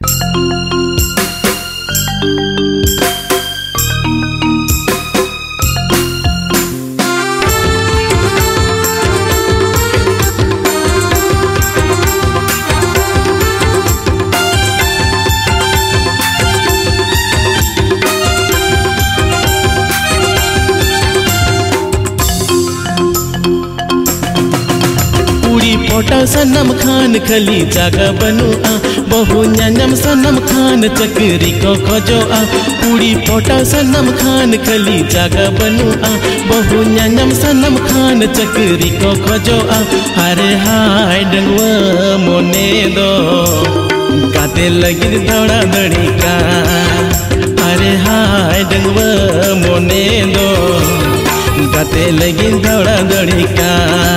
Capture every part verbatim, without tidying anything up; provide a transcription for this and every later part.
पोटा सनम खान खली जागा बनू आ बहु न्याम सनम खान चकरी को खोजो आ पूरी पोटा सनम खान खली जागा बनू आ बहु न्याम सनम खान चकरी को खोजो आ अरे हाय डंगवा मोने दो गाते लगी दौड़ा दड़ी का अरे हाय डंगवा मोने दो गाते लगी दौड़ा दड़ी का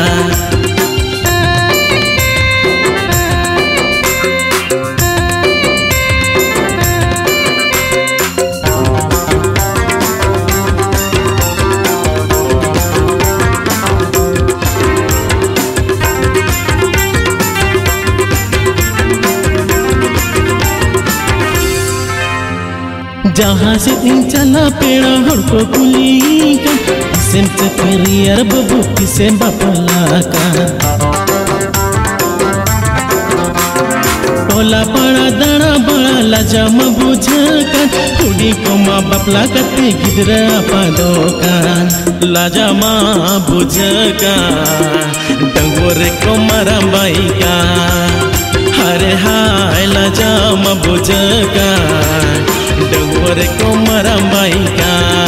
जहाँ से दिन चला पेड़ा हड़को कुली का किसेम चक्रियर बबू किसेम बापला का ओला पड़ा दाना बड़ा लाजा मबूझा का कुड़ी को माँ बापला कते गिदरा पादो का लाजा माँ बुझा का डंगोरे को मारा बाई का हरे हाय लाजा माँ बुझा का डंगोरे को मारा बाई का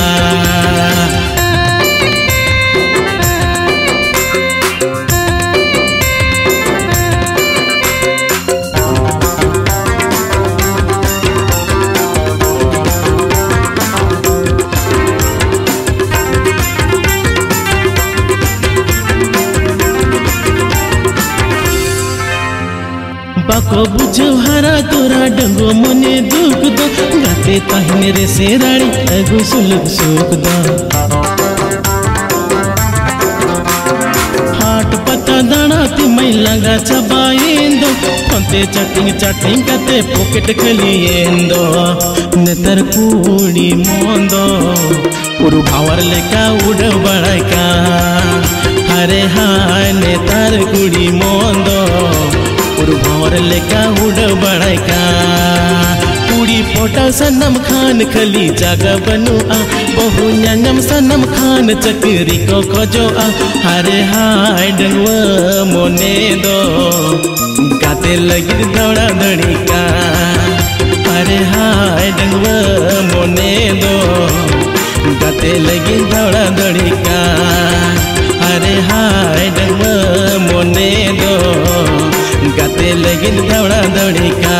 बाको बुझो हरा तोरा डंगो मने दुख दो गाते ताहिने रे सेराड़ी अगु सुलग सुख दो हाट पता दाना ती मैं लगा चबाएंदो पंते चटिंग चटिंग कते पॉकेट खलिएंदो नेतर कूड़ी मोंदो पुरु भावर लेका उड़ बड़का हरे हाय नेतर कूड़ी मोंदो भावर लेका उड़ बड़का पूरी पोटा सनम खान खली जागा बनू आ बहु न्याम सनम खान चकरी को खोजो आ हरे हाय डंगवा मोने दो गाते लगी दौड़ा दड़ी का हरे हाय डंगवा मोने दो गाते लगी दौड़ा दड़ी का हरे हाय डंगवा मोने दो गाते लगिन दौड़ा दौड़ी का।